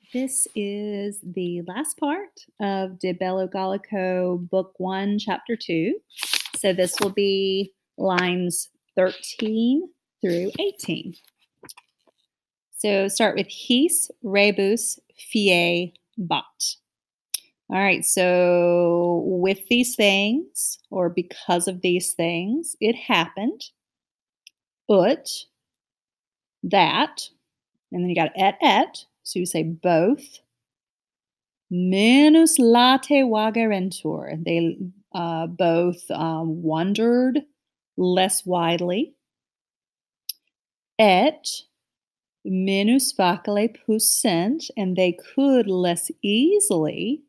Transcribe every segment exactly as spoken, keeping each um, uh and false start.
This is the last part of De Bello Gallico, Book one, Chapter two. So this will be lines thirteen through eighteen. So start with his rebus fiet bat. All right, so with these things, or because of these things, it happened. Ut, that, and then you got et et, so you say both. Menus late vagarentur. They uh, both um, wandered less widely. Et menus facile pussent, and they could less easily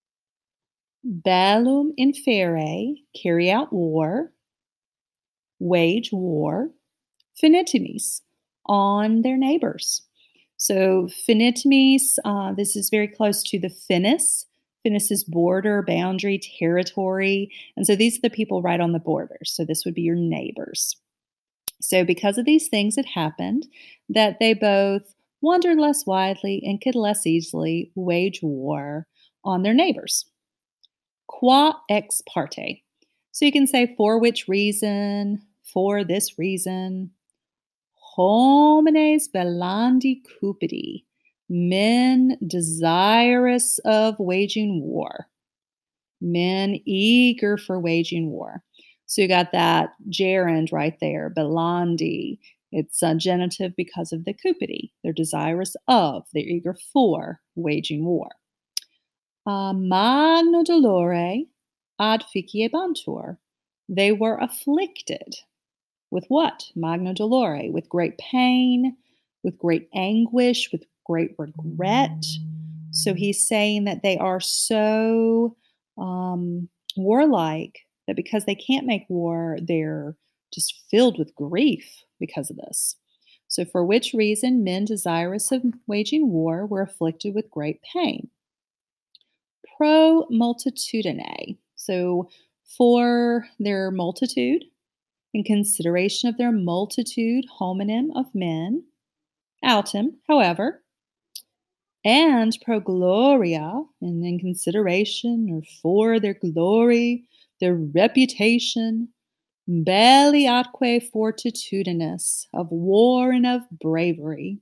bellum inferre, carry out war, wage war, finitimis, on their neighbors. So finitimis, uh, this is very close to the finis. Finis is border, boundary, territory. And so these are the people right on the border. So this would be your neighbors. So because of these things, it happened that they both wandered less widely and could less easily wage war on their neighbors. Qua ex parte. So you can say for which reason, for this reason. Homines bellandi cupidi, men desirous of waging war, men eager for waging war. So you got that gerund right there, bellandi. It's a genitive because of the cupidi. They're desirous of, they're eager for waging war. Uh, magno dolore ad ficiebantur. They were afflicted. With what? Magno dolore, with great pain, with great anguish, with great regret. So he's saying that they are so um, warlike that because they can't make war, they're just filled with grief because of this. So for which reason men desirous of waging war were afflicted with great pain. Pro multitudine. So for their multitude, in consideration of their multitude, homonym of men, autem, however, and pro gloria, and in consideration or for their glory, their reputation, belli atque fortitudinus, of war and of bravery.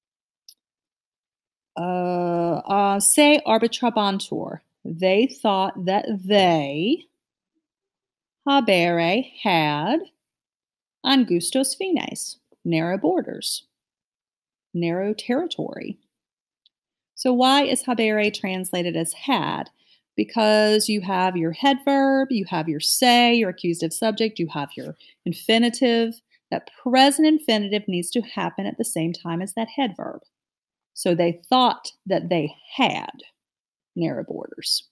Uh, uh, se arbitrabantur, they thought that they, habere, had, angustos fines, narrow borders, narrow territory. So why is habere translated as had? Because you have your head verb, you have your se, your accusative subject, you have your infinitive. That present infinitive needs to happen at the same time as that head verb. So they thought that they had narrow borders.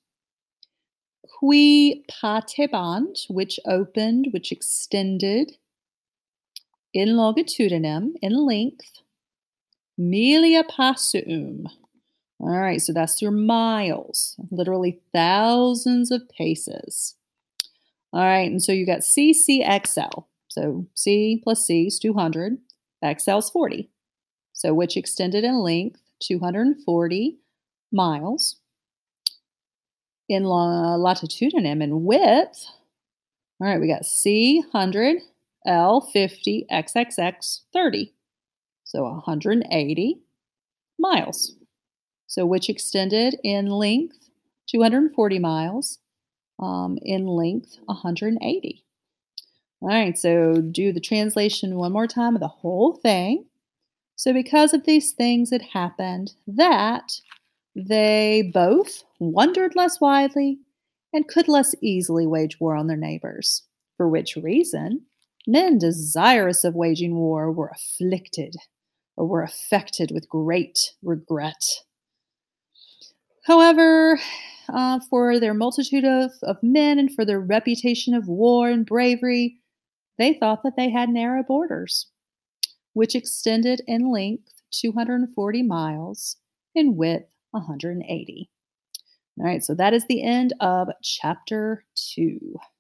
Qui patebant, which opened, which extended, in longitudinem, in length, milia passuum. All right, so that's your miles, literally thousands of paces. All right, and so you got C C X L. So C plus C is two hundred, X L is forty. So which extended in length, two hundred forty miles. In latitudinem, in width, all right, we got C one hundred, L fifty, X X X thirty. So one hundred eighty miles. So which extended in length, two hundred forty miles, um, in length, one hundred eighty. All right, so do the translation one more time of the whole thing. So because of these things, it happened that they both wandered less widely and could less easily wage war on their neighbors, for which reason men desirous of waging war were afflicted or were affected with great regret. However, uh, for their multitude of, of men and for their reputation of war and bravery, they thought that they had narrow borders, which extended in length two hundred forty miles, in width one hundred eighty. All right, so that is the end of chapter two.